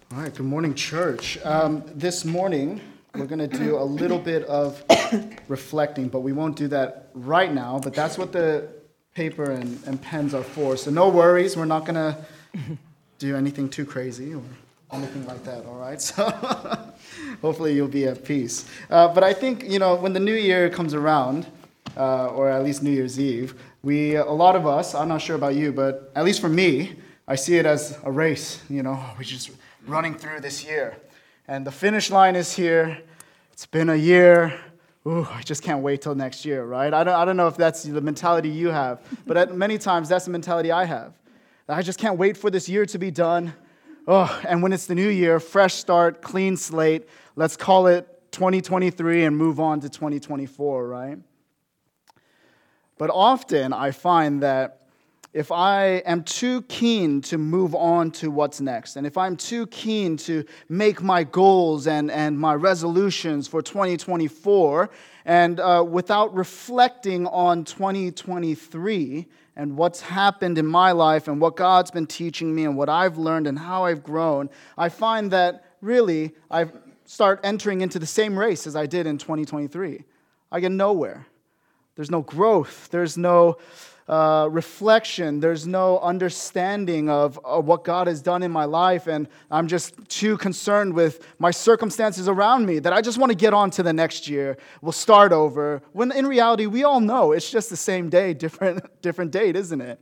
All right, good morning, church. This morning, we're going to do a little bit of reflecting, but we won't do that right now, but that's what the paper and pens are for. So no worries, we're not going to do anything too crazy or anything like that, all right? So hopefully you'll be at peace. But I think, when the new year comes around, or at least New Year's Eve, a lot of us, I'm not sure about you, but at least for me, I see it as a race, we just running through this year. And the finish line is here. It's been a year. Ooh, I just can't wait till next year, right? I don't know if that's the mentality you have, but many times that's the mentality I have. I just can't wait for this year to be done. Oh, and when it's the new year, fresh start, clean slate, let's call it 2023 and move on to 2024, right? But often I find that if I am too keen to move on to what's next, and if I'm too keen to make my goals and my resolutions for 2024, and without reflecting on 2023 and what's happened in my life and what God's been teaching me and what I've learned and how I've grown, I find that really I start entering into the same race as I did in 2023. I get nowhere. There's no growth. There's no reflection. There's no understanding of what God has done in my life, and I'm just too concerned with my circumstances around me that I just want to get on to the next year. We'll start over. When in reality, we all know it's just the same day, different date, isn't it?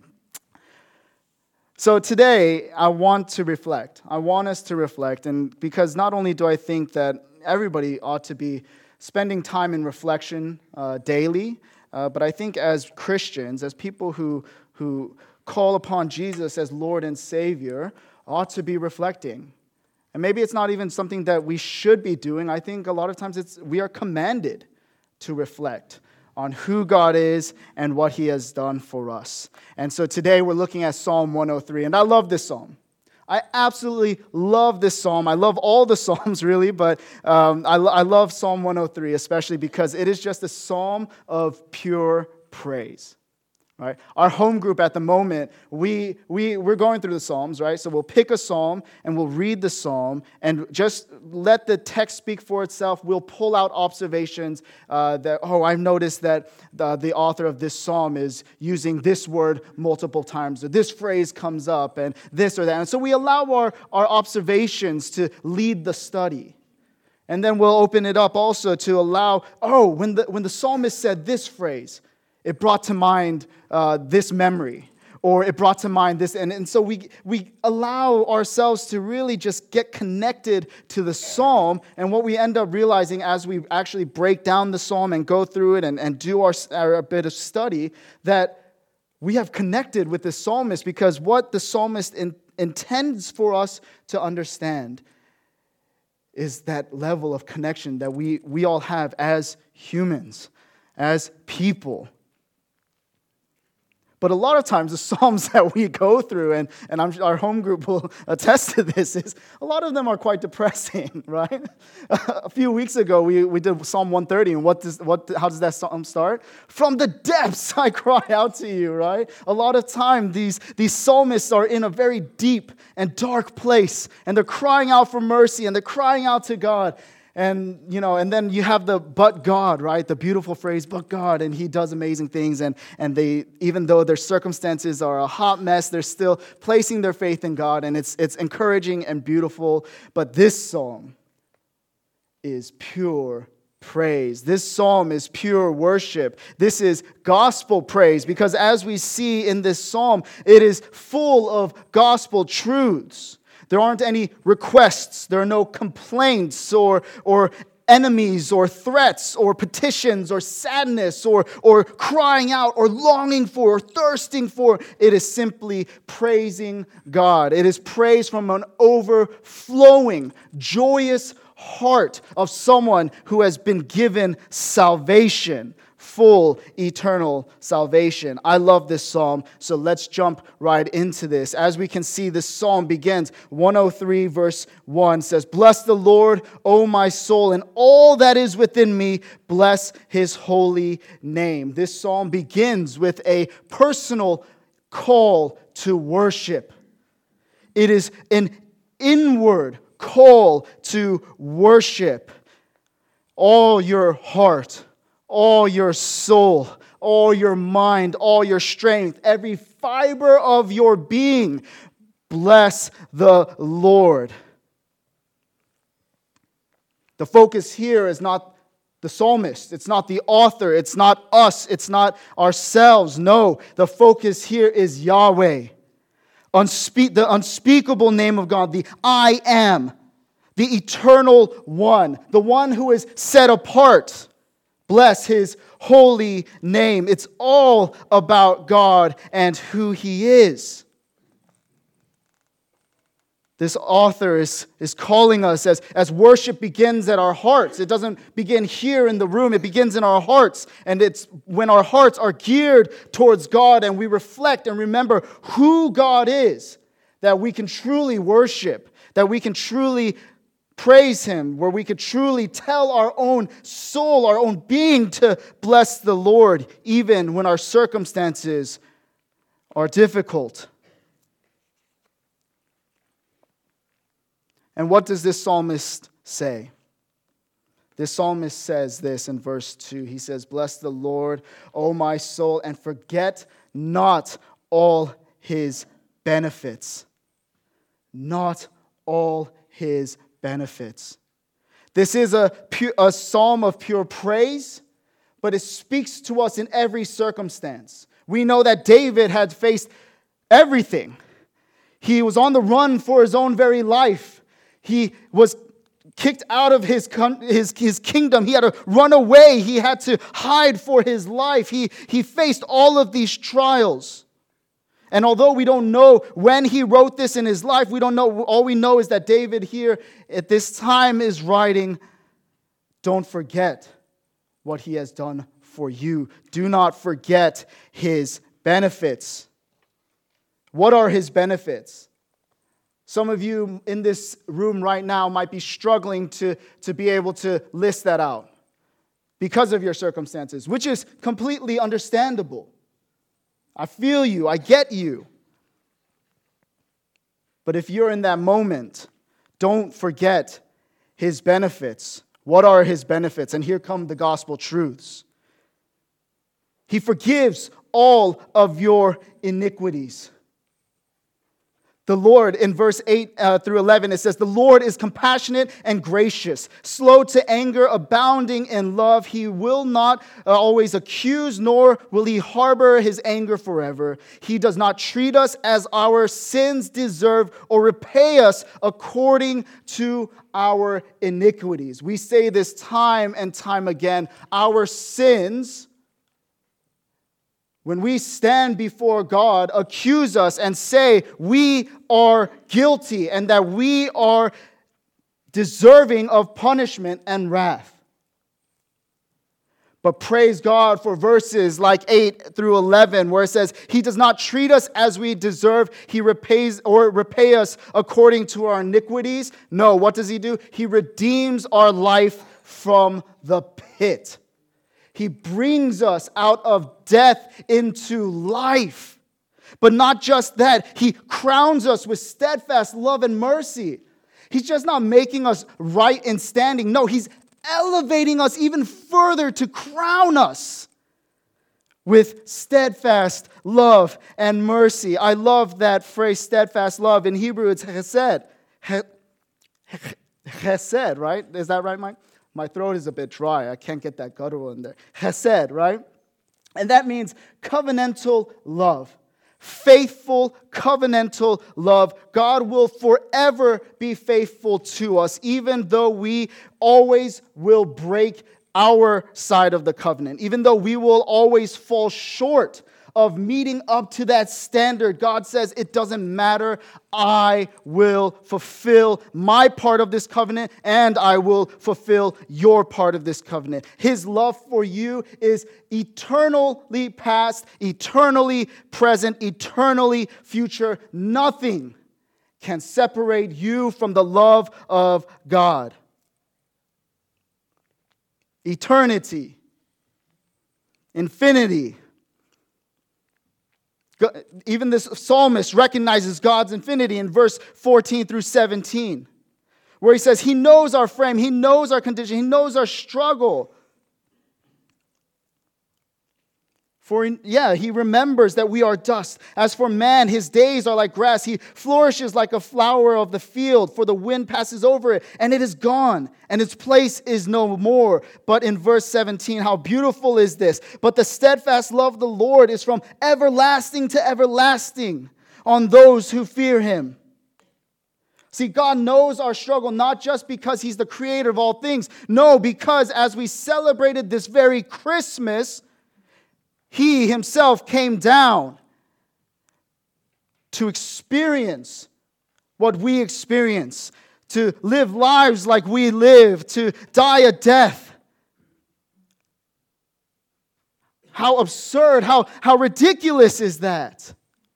So today, I want to reflect. I want us to reflect, and because not only do I think that everybody ought to be spending time in reflection daily, but I think as Christians, as people who call upon Jesus as Lord and Savior, ought to be reflecting. And maybe it's not even something that we should be doing. I think a lot of times we are commanded to reflect on who God is and what He has done for us. And so today we're looking at Psalm 103, and I love this psalm. I absolutely love this psalm. I love all the psalms, really, but I love Psalm 103, especially because it is just a psalm of pure praise. Right? Our home group at the moment, we're going through the Psalms, right? So we'll pick a psalm and we'll read the psalm and just let the text speak for itself. We'll pull out observations I've noticed that the author of this psalm is using this word multiple times, or this phrase comes up, and this or that. And so we allow our observations to lead the study. And then we'll open it up also to allow, when the psalmist said this phrase, it brought to mind this memory, or it brought to mind this. And so we allow ourselves to really just get connected to the psalm. And what we end up realizing as we actually break down the psalm and go through it and do our bit of study, that we have connected with the psalmist, because what the psalmist intends for us to understand is that level of connection that we all have as humans, as people. But a lot of times, the Psalms that we go through, and our home group will attest to this, is a lot of them are quite depressing, right? A few weeks ago, we did Psalm 130, and how does that psalm start? From the depths I cry out to you, right? A lot of time, these psalmists are in a very deep and dark place, and they're crying out for mercy, and they're crying out to God. And, and then you have the but God, right? The beautiful phrase, but God, and He does amazing things. And they, even though their circumstances are a hot mess, they're still placing their faith in God. And it's encouraging and beautiful. But this psalm is pure praise. This psalm is pure worship. This is gospel praise, because as we see in this psalm, it is full of gospel truths. There aren't any requests. There are no complaints or enemies or threats or petitions or sadness or crying out or longing for or thirsting for. It is simply praising God. It is praise from an overflowing, joyous heart of someone who has been given salvation. Full eternal salvation. I love this psalm, so let's jump right into this. As we can see, this psalm begins, 103 verse 1 says, "Bless the Lord, O my soul, and all that is within me, bless His holy name." This psalm begins with a personal call to worship. It is an inward call to worship. All your heart, all your soul, all your mind, all your strength, every fiber of your being, bless the Lord. The focus here is not the psalmist. It's not the author. It's not us. It's not ourselves. No, the focus here is Yahweh. The unspeakable name of God, the I am, the eternal one, the one who is set apart. Bless his holy name. It's all about God and who he is. This author is calling us as worship begins at our hearts. It doesn't begin here in the room. It begins in our hearts. And it's when our hearts are geared towards God and we reflect and remember who God is, that we can truly worship, that we can truly praise him, where we could truly tell our own soul, our own being to bless the Lord, even when our circumstances are difficult. And what does this psalmist say? This psalmist says this in verse 2. He says, "Bless the Lord, O my soul, and forget not all his benefits." Not all his benefits. This is a psalm of pure praise, but it speaks to us in every circumstance. We know that David had faced everything. He was on the run for his own very life. He was kicked out of his kingdom. He had to run away. He had to hide for his life. He faced all of these trials. And although we don't know when he wrote this in his life, we don't know. All we know is that David here at this time is writing, don't forget what he has done for you. Do not forget his benefits. What are his benefits? Some of you in this room right now might be struggling to be able to list that out because of your circumstances, which is completely understandable. I feel you. I get you. But if you're in that moment, don't forget his benefits. What are his benefits? And here come the gospel truths. He forgives all of your iniquities. The Lord, in verse 8 through 11, it says, "The Lord is compassionate and gracious, slow to anger, abounding in love. He will not always accuse, nor will he harbor his anger forever. He does not treat us as our sins deserve or repay us according to our iniquities." We say this time and time again. Our sins, when we stand before God, accuse us and say we are guilty and that we are deserving of punishment and wrath. But praise God for verses like 8 through 11 where it says, He does not treat us as we deserve. He repay us according to our iniquities. No, what does He do? He redeems our life from the pit. He brings us out of death into life. But not just that, He crowns us with steadfast love and mercy. He's just not making us right in standing. No, He's elevating us even further to crown us with steadfast love and mercy. I love that phrase, steadfast love. In Hebrew, it's chesed. Chesed, right? Is that right, Mike? My throat is a bit dry. I can't get that guttural in there. Chesed, right? And that means covenantal love. Faithful, covenantal love. God will forever be faithful to us, even though we always will break our side of the covenant. Even though we will always fall short of meeting up to that standard, God says, it doesn't matter. I will fulfill my part of this covenant, and I will fulfill your part of this covenant. His love for you is eternally past, eternally present, eternally future. Nothing can separate you from the love of God. Eternity, infinity. Even this psalmist recognizes God's infinity in verse 14 through 17. where he says he knows our frame, he knows our condition, he knows our struggle. He remembers that we are dust. As for man, his days are like grass. He flourishes like a flower of the field, for the wind passes over it, and it is gone, and its place is no more. But in verse 17, how beautiful is this? But the steadfast love of the Lord is from everlasting to everlasting on those who fear him. See, God knows our struggle, not just because he's the creator of all things. No, because as we celebrated this very Christmas, he himself came down to experience what we experience, to live lives like we live, to die a death. How absurd, how ridiculous is that?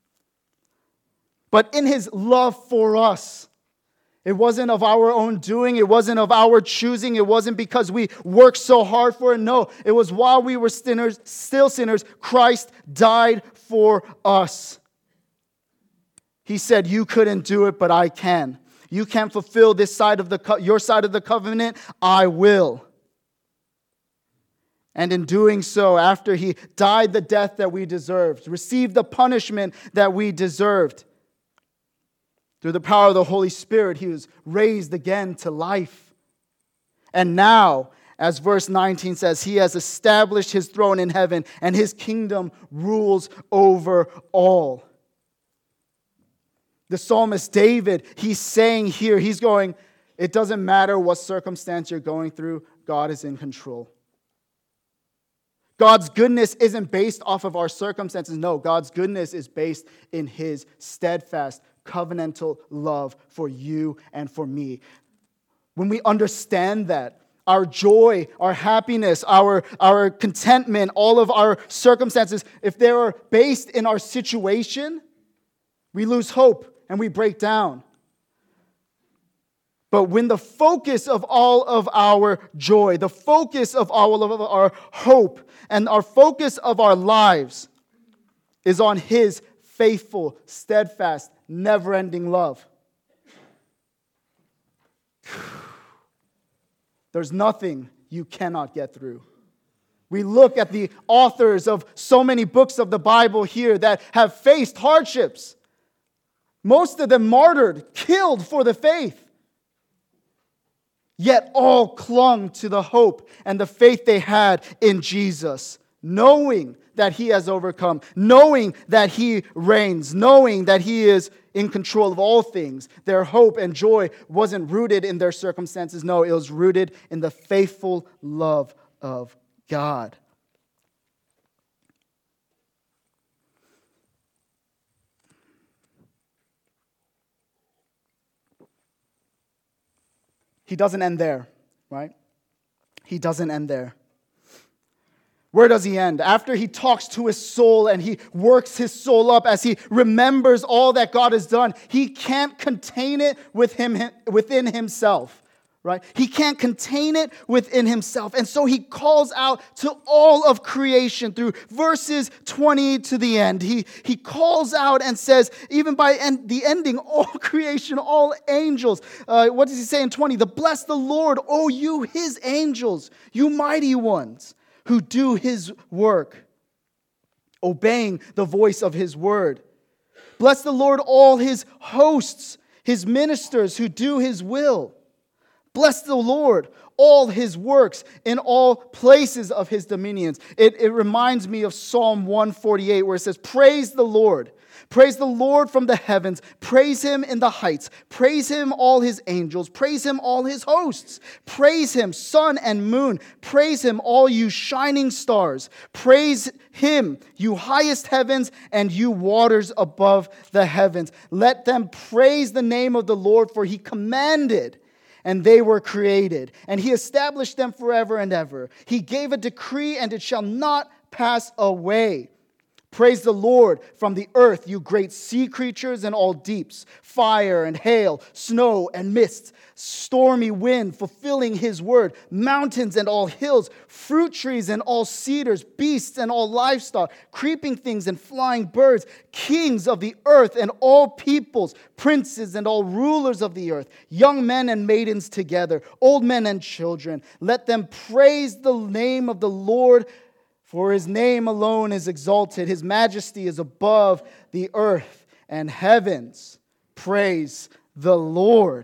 But in his love for us, it wasn't of our own doing. It wasn't of our choosing. It wasn't because we worked so hard for it. No, it was while we were sinners, still sinners, Christ died for us. He said, you couldn't do it, but I can. You can't fulfill this side of your side of the covenant. I will. And in doing so, after he died the death that we deserved, received the punishment that we deserved, through the power of the Holy Spirit, he was raised again to life. And now, as verse 19 says, he has established his throne in heaven, and his kingdom rules over all. The psalmist David, he's saying here, he's going, it doesn't matter what circumstance you're going through, God is in control. God's goodness isn't based off of our circumstances. No, God's goodness is based in his steadfast covenantal love for you and for me. When we understand that, our joy, our happiness, our contentment, all of our circumstances, if they are based in our situation, we lose hope and we break down. But when the focus of all of our joy, the focus of all of our hope, and our focus of our lives is on his faithful, steadfast, never-ending love, there's nothing you cannot get through. We look at the authors of so many books of the Bible here that have faced hardships. Most of them martyred, killed for the faith. Yet all clung to the hope and the faith they had in Jesus, knowing that he has overcome, knowing that he reigns, knowing that he is in control of all things. Their hope and joy wasn't rooted in their circumstances. No, it was rooted in the faithful love of God. He doesn't end there, right? He doesn't end there. Where does he end? After he talks to his soul and he works his soul up as he remembers all that God has done, he can't contain it within himself, right? He can't contain it within himself. And so he calls out to all of creation through verses 20 to the end. He calls out and says, even by the ending, all creation, all angels. What does he say in 20? Bless the Lord, O you his angels, you mighty ones, who do his work, obeying the voice of his word. Bless the Lord, all his hosts, his ministers who do his will. Bless the Lord, all his works in all places of his dominions. It reminds me of Psalm 148 where it says, praise the Lord. Praise the Lord from the heavens. Praise him in the heights. Praise him, all his angels. Praise him, all his hosts. Praise him, sun and moon. Praise him, all you shining stars. Praise him, you highest heavens and you waters above the heavens. Let them praise the name of the Lord, for he commanded, and they were created, and he established them forever and ever. He gave a decree, and it shall not pass away. Praise the Lord from the earth, you great sea creatures and all deeps, fire and hail, snow and mist, stormy wind fulfilling his word, mountains and all hills, fruit trees and all cedars, beasts and all livestock, creeping things and flying birds, kings of the earth and all peoples, princes and all rulers of the earth, young men and maidens together, old men and children. Let them praise the name of the Lord, for his name alone is exalted. His majesty is above the earth and heavens. Praise the Lord.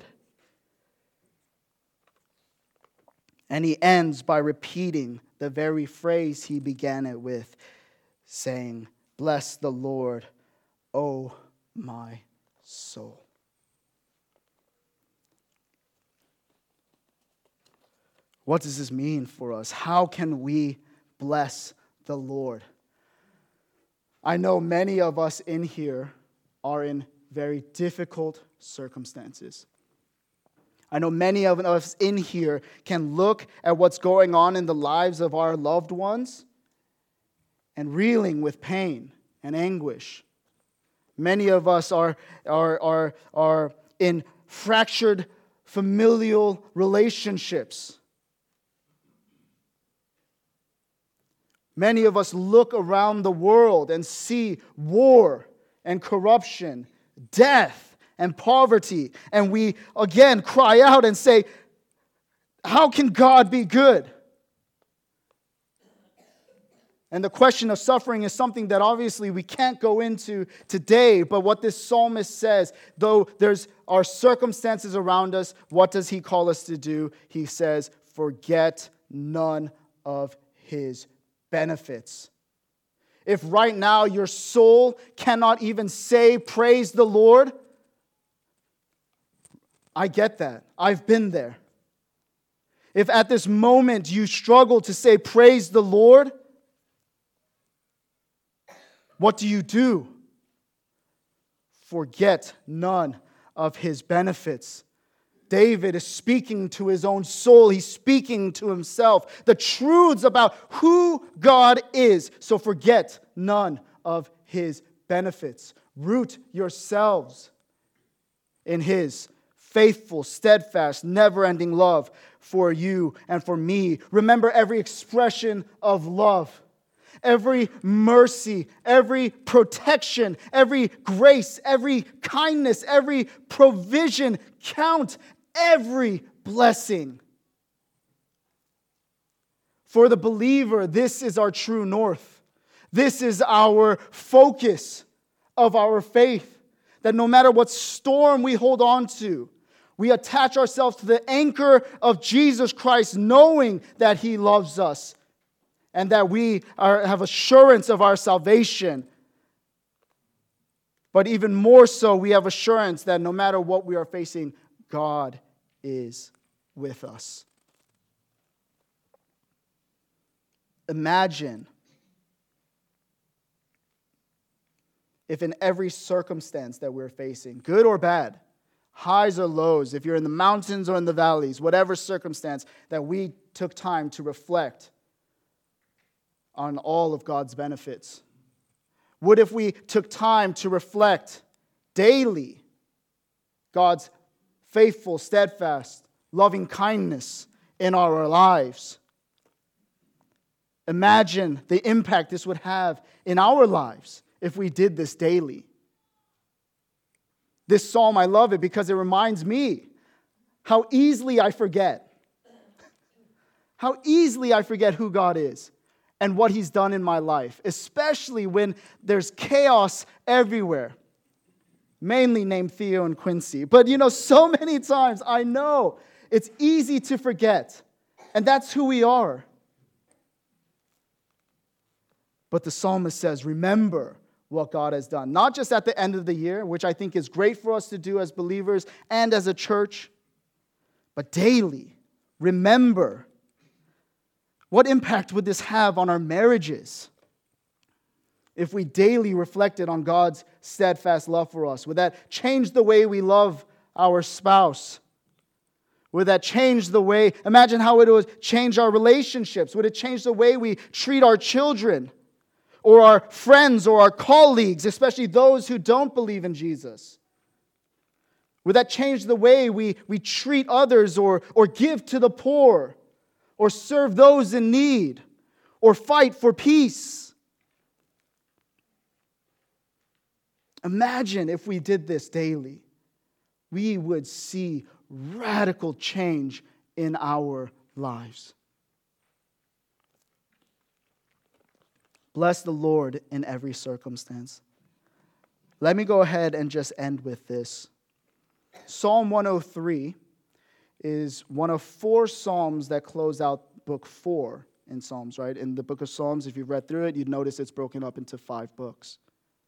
And he ends by repeating the very phrase he began it with, saying, "Bless the Lord, O my soul." What does this mean for us? How can we bless the Lord? I know many of us in here are in very difficult circumstances. I know many of us in here can look at what's going on in the lives of our loved ones and reeling with pain and anguish. Many of us are in fractured familial relationships. Many of us look around the world and see war and corruption, death and poverty, and we again cry out and say, how can God be good? And the question of suffering is something that obviously we can't go into today, but what this psalmist says, though there's our circumstances around us, what does he call us to do? He says, forget none of his benefits. If right now your soul cannot even say, praise the Lord, I get that. I've been there. If at this moment you struggle to say, praise the Lord, what do? Forget none of his benefits. David is speaking to his own soul. He's speaking to himself. The truths about who God is. So forget none of his benefits. Root yourselves in his faithful, steadfast, never-ending love for you and for me. Remember every expression of love, every mercy, every protection, every grace, every kindness, every provision. Count every blessing. For the believer, this is our true north. This is our focus of our faith. That no matter what storm we hold on to, we attach ourselves to the anchor of Jesus Christ, knowing that he loves us and that we have assurance of our salvation. But even more so, we have assurance that no matter what we are facing, God is with us. Imagine if in every circumstance that we're facing, good or bad, highs or lows, if you're in the mountains or in the valleys, whatever circumstance, that we took time to reflect on all of God's benefits. What if we took time to reflect daily God's faithful, steadfast, loving kindness in our lives? Imagine the impact this would have in our lives if we did this daily. This psalm, I love it because it reminds me how easily I forget. How easily I forget who God is and what he's done in my life, especially when there's chaos everywhere. Mainly named Theo and Quincy. But so many times I know it's easy to forget. And that's who we are. But the psalmist says, remember what God has done. Not just at the end of the year, which I think is great for us to do as believers and as a church, but daily. Remember. What impact would this have on our marriages if we daily reflected on God's steadfast love for us? Would that change the way we love our spouse? Would that change the way, imagine how it would change our relationships? Would it change the way we treat our children? or our friends or our colleagues, especially those who don't believe in Jesus? Would that change the way we treat others or give to the poor or serve those in need or fight for peace? Imagine if we did this daily. We would see radical change in our lives. Bless the Lord in every circumstance. Let me go ahead and just end with this. Psalm 103 is one of 4 psalms that close out book 4 in Psalms, right? In the book of Psalms, if you've read through it, you'd notice it's broken up into 5 books.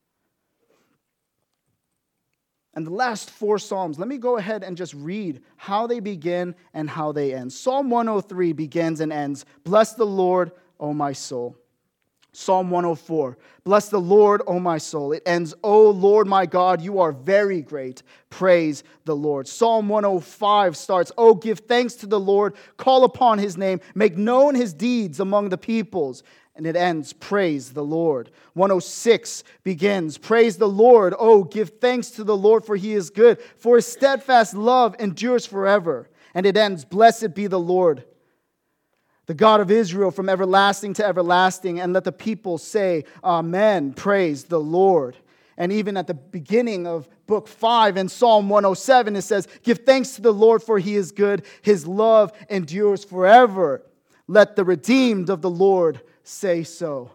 And the last 4 Psalms, let me go ahead and just read how they begin and how they end. Psalm 103 begins and ends, "Bless the Lord, O my soul." Psalm 104, "Bless the Lord, O my soul." It ends, "O Lord my God, you are very great. Praise the Lord." Psalm 105 starts, "Oh, give thanks to the Lord, call upon his name, make known his deeds among the peoples." And it ends, "Praise the Lord." 106 begins, "Praise the Lord. Oh, give thanks to the Lord, for he is good, for his steadfast love endures forever." And it ends, "Blessed be the Lord, the God of Israel, from everlasting to everlasting." And let the people say, "Amen." Praise the Lord. And even at the beginning of book 5 in Psalm 107, it says, "Give thanks to the Lord, for he is good. His love endures forever. Let the redeemed of the Lord say so."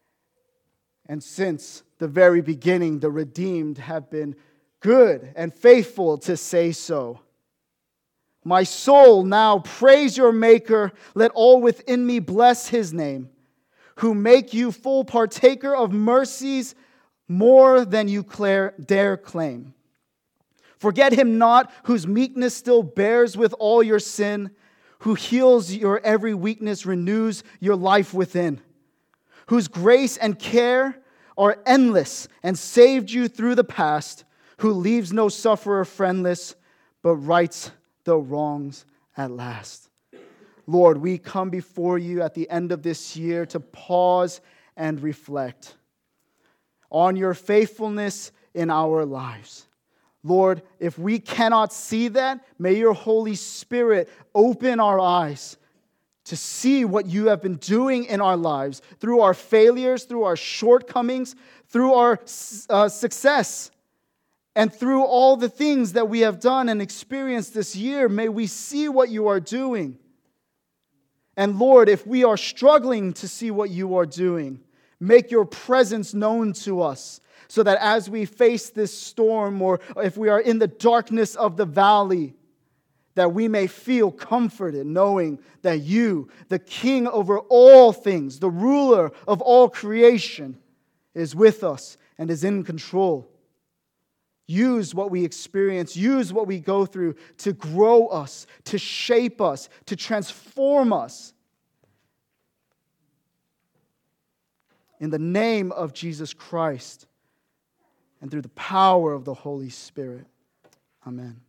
And since the very beginning, the redeemed have been good and faithful to say so. My soul, now praise your Maker. Let all within me bless his name, who make you full partaker of mercies more than you dare claim. Forget him not, whose meekness still bears with all your sin, who heals your every weakness, renews your life within, whose grace and care are endless and saved you through the past, who leaves no sufferer friendless, but rights the wrongs at last. Lord, we come before you at the end of this year to pause and reflect on your faithfulness in our lives. Lord, if we cannot see that, may your Holy Spirit open our eyes to see what you have been doing in our lives through our failures, through our shortcomings, through our success, and through all the things that we have done and experienced this year. May we see what you are doing. And Lord, if we are struggling to see what you are doing, make your presence known to us, so that as we face this storm, or if we are in the darkness of the valley, that we may feel comforted knowing that you, the King over all things, the ruler of all creation, is with us and is in control. Use what we experience, use what we go through to grow us, to shape us, to transform us. In the name of Jesus Christ, and through the power of the Holy Spirit. Amen.